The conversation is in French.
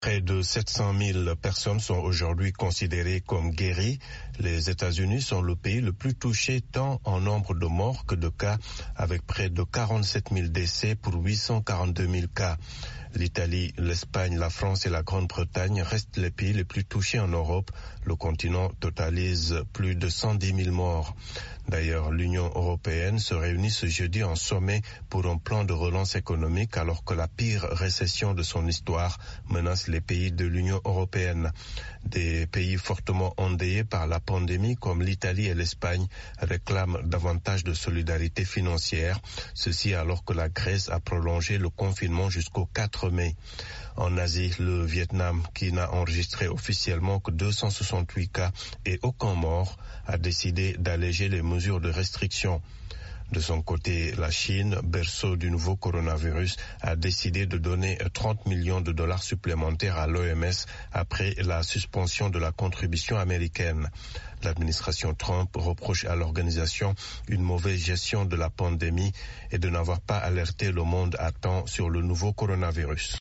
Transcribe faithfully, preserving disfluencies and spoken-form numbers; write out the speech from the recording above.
Près de sept cent mille personnes sont aujourd'hui considérées comme guéries. Les États-Unis sont le pays le plus touché tant en nombre de morts que de cas, avec près de quarante-sept mille décès pour huit cent quarante-deux mille cas. L'Italie, l'Espagne, la France et la Grande-Bretagne restent les pays les plus touchés en Europe. Le continent totalise plus de cent dix mille morts. D'ailleurs, l'Union européenne se réunit ce jeudi en sommet pour un plan de relance économique alors que la pire récession de son histoire menace les pays de l'Union européenne. Des pays fortement endeuillés par la pandémie comme l'Italie et l'Espagne réclament davantage de solidarité financière, ceci alors que la Grèce a prolongé le confinement jusqu'au quatre mai. En Asie, le Vietnam, qui n'a enregistré officiellement que deux cent soixante-huit cas et aucun mort, a décidé d'alléger les mesures de restriction. De son côté, la Chine, berceau du nouveau coronavirus, a décidé de donner trente millions de dollars supplémentaires à l'O M S après la suspension de la contribution américaine. L'administration Trump reproche à l'organisation une mauvaise gestion de la pandémie et de n'avoir pas alerté le monde à temps sur le nouveau coronavirus.